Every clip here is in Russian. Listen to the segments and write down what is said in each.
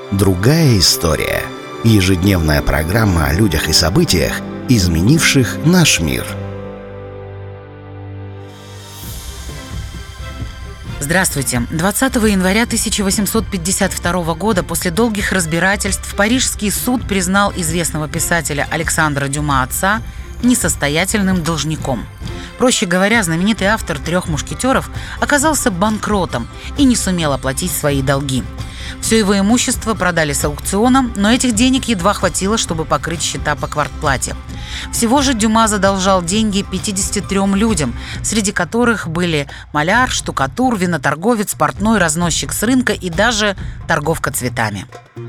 Другая история. Ежедневная программа о людях и событиях, изменивших наш мир. Здравствуйте. 20 января 1852 года после долгих разбирательств Парижский суд признал известного писателя Александра Дюма отца несостоятельным должником. Проще говоря, знаменитый автор «Трех мушкетеров» оказался банкротом и не сумел оплатить свои долги. Все его имущество продали с аукциона, но этих денег едва хватило, чтобы покрыть счета по квартплате. Всего же Дюма задолжал деньги 53 людям, среди которых были маляр, штукатур, виноторговец, портной, разносчик с рынка и даже торговка цветами.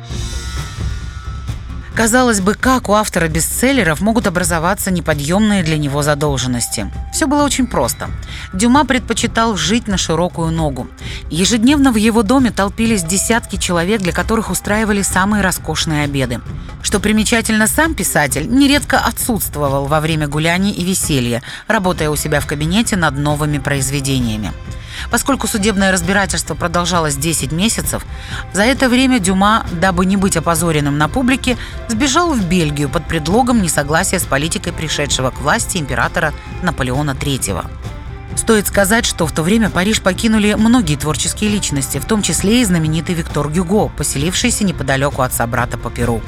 Казалось бы, как у автора бестселлеров могут образоваться неподъемные для него задолженности? Все было очень просто. Дюма предпочитал жить на широкую ногу. Ежедневно в его доме толпились десятки человек, для которых устраивали самые роскошные обеды. Что примечательно, сам писатель нередко отсутствовал во время гуляний и веселья, работая у себя в кабинете над новыми произведениями. Поскольку судебное разбирательство продолжалось 10 месяцев, за это время Дюма, дабы не быть опозоренным на публике, сбежал в Бельгию под предлогом несогласия с политикой пришедшего к власти императора Наполеона III. Стоит сказать, что в то время Париж покинули многие творческие личности, в том числе и знаменитый Виктор Гюго, поселившийся неподалеку от собрата по перу.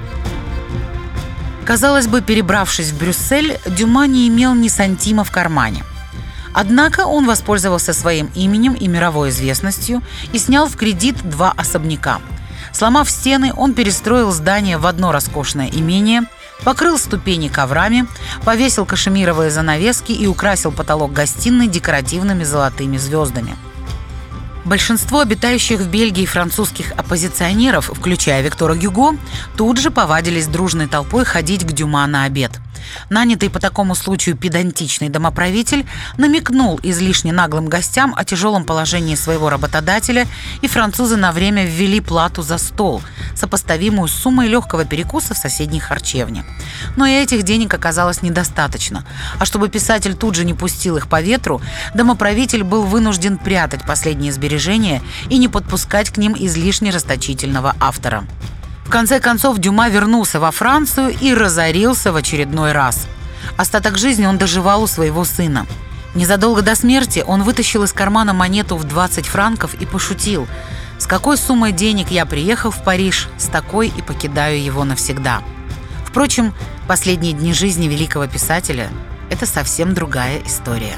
Казалось бы, перебравшись в Брюссель, Дюма не имел ни сантима в кармане. Однако он воспользовался своим именем и мировой известностью и снял в кредит 2 особняка. Сломав стены, он перестроил здание в одно роскошное имение, покрыл ступени коврами, повесил кашемировые занавески и украсил потолок гостиной декоративными золотыми звездами. Большинство обитающих в Бельгии французских оппозиционеров, включая Виктора Гюго, тут же повадились дружной толпой ходить к Дюма на обед. Нанятый по такому случаю педантичный домоправитель намекнул излишне наглым гостям о тяжелом положении своего работодателя, и французы на время ввели плату за стол, сопоставимую с суммой легкого перекуса в соседней харчевне. Но и этих денег оказалось недостаточно, а чтобы писатель тут же не пустил их по ветру, домоправитель был вынужден прятать последние сбережения и не подпускать к ним излишне расточительного автора. В конце концов, Дюма вернулся во Францию и разорился в очередной раз. Остаток жизни он доживал у своего сына. Незадолго до смерти он вытащил из кармана монету в 20 франков и пошутил: «С какой суммой денег я приехал в Париж, с такой и покидаю его навсегда». Впрочем, последние дни жизни великого писателя – это совсем другая история.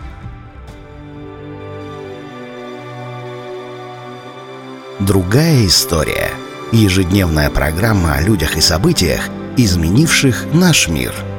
Другая история. Ежедневная программа о людях и событиях, изменивших наш мир.